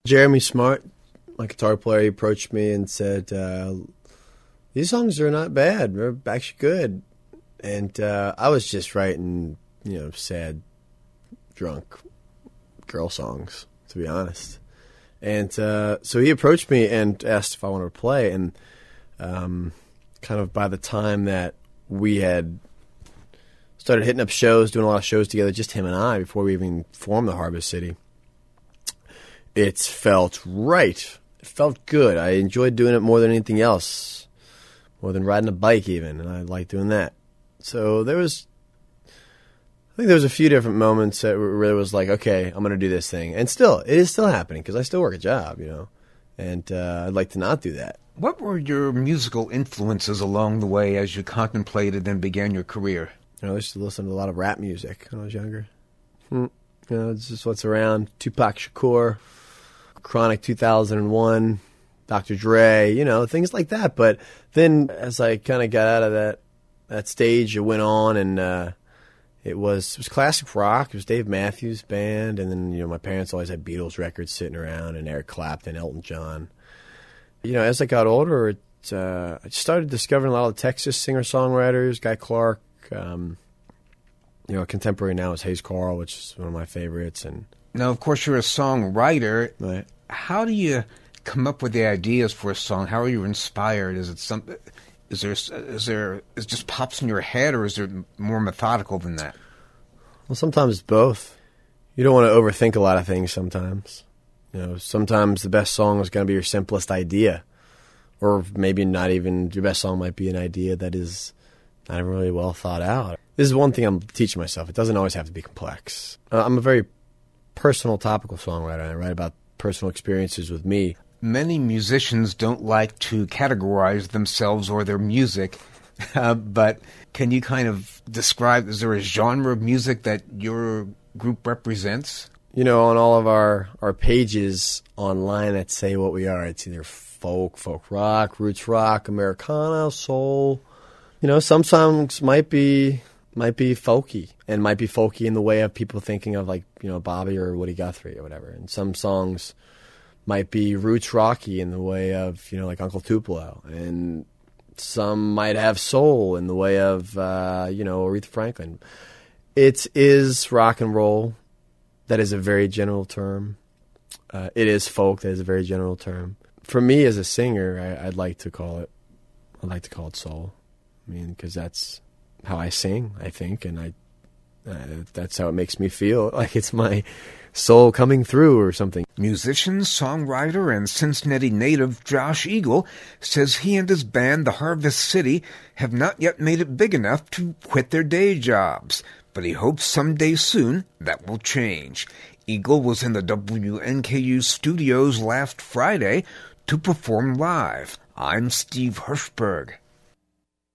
Jeremy Smart, my guitar player, he approached me and said, these songs are not bad. They're actually good. And I was just writing, sad, drunk girl songs, to be honest. And so he approached me and asked if I wanted to play. And kind of by the time that we had started hitting up shows, doing a lot of shows together, just him and I, before we even formed the Harvest City, it felt right. It felt good. I enjoyed doing it more than anything else, more than riding a bike even, and I liked doing that. So I think there was a few different moments that where it was like, okay, I'm going to do this thing. And still, it is still happening because I still work a job, and I'd like to not do that. What were your musical influences along the way as you contemplated and began your career? I used to listen to a lot of rap music when I was younger. It's just what's around. Tupac Shakur, Chronic 2001, Dr. Dre, things like that. But then as I kind of got out of that stage, it went on, and it was classic rock. It was Dave Matthews Band, and then my parents always had Beatles records sitting around, and Eric Clapton, Elton John. As I got older, I started discovering a lot of Texas singer-songwriters, Guy Clark. Contemporary now is Hayes Carll, which is one of my favorites. And now, of course, you're a songwriter. Right. How do you come up with the ideas for a song? How are you inspired? Is it something? Is it just pops in your head, or is it more methodical than that? Well, sometimes it's both. You don't want to overthink a lot of things sometimes. Sometimes the best song is going to be your simplest idea. Or maybe not even your best song might be an idea that is not really well thought out. This is one thing I'm teaching myself. It doesn't always have to be complex. I'm a very personal, topical songwriter. I write about personal experiences with me. Many musicians don't like to categorize themselves or their music, but can you kind of describe, is there a genre of music that your group represents? On all of our pages online that say what we are, it's either folk rock, roots rock, Americana, soul. Some songs might be folky, and might be folky in the way of people thinking of Bobby or Woody Guthrie or whatever. And some songs might be roots rocky in the way of, like Uncle Tupelo. And some might have soul in the way of, Aretha Franklin. It is rock and roll. That is a very general term. It is folk. That is a very general term. For me as a singer, I'd like to call it soul. Because that's how I sing, I think, and that's how it makes me feel, like it's my soul coming through or something. Musician, songwriter, and Cincinnati native Josh Eagle says he and his band, The Harvest City, have not yet made it big enough to quit their day jobs, but he hopes someday soon that will change. Eagle was in the WNKU studios last Friday to perform live. I'm Steve Hirschberg.